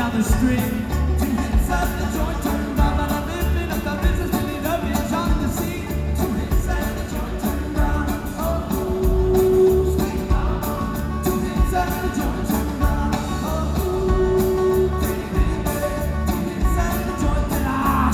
down the street. Two hits at the joint turned round, but I'm living up the business, living up in John the Sea. Two hits at the joint turned round. Oh, sweet mama. Two hits at the joint turned round. Oh, pretty baby. Two hits at the joint turned round.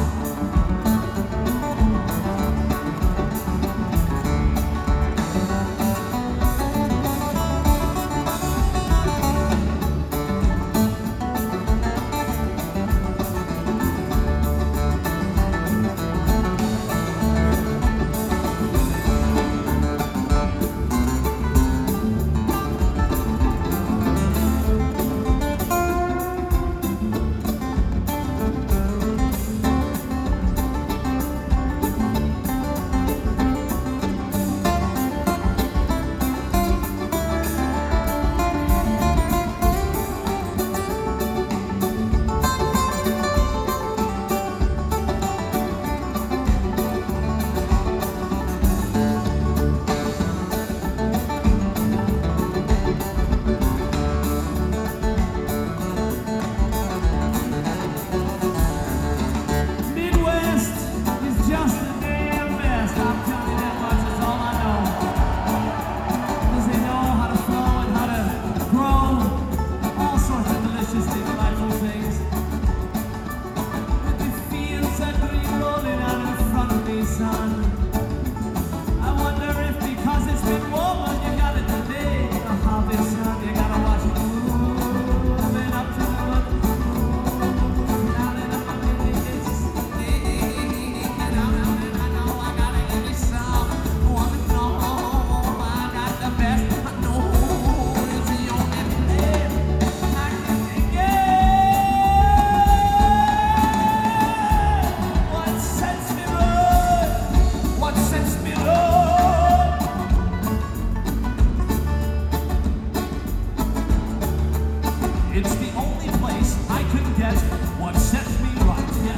It's the only place I can get what sets me right. Yeah.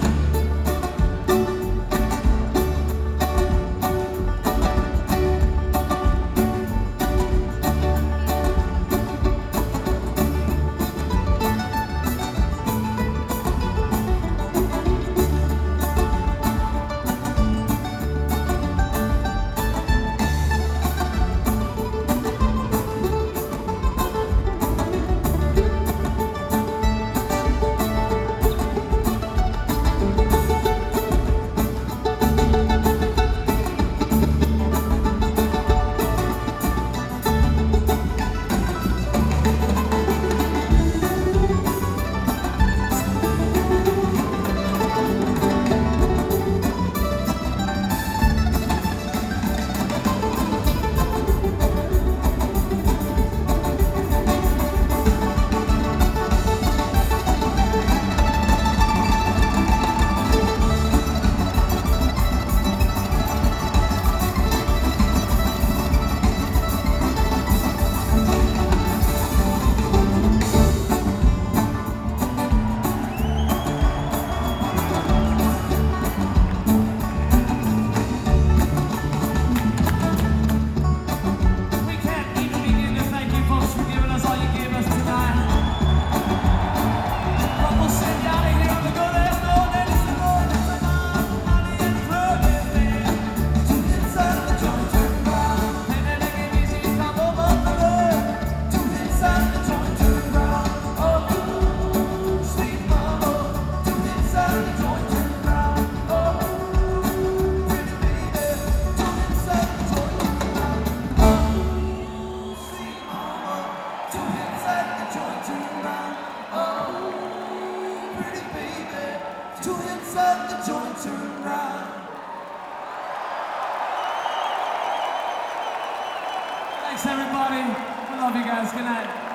The joint turn round. Thanks everybody. We love you guys. Good night.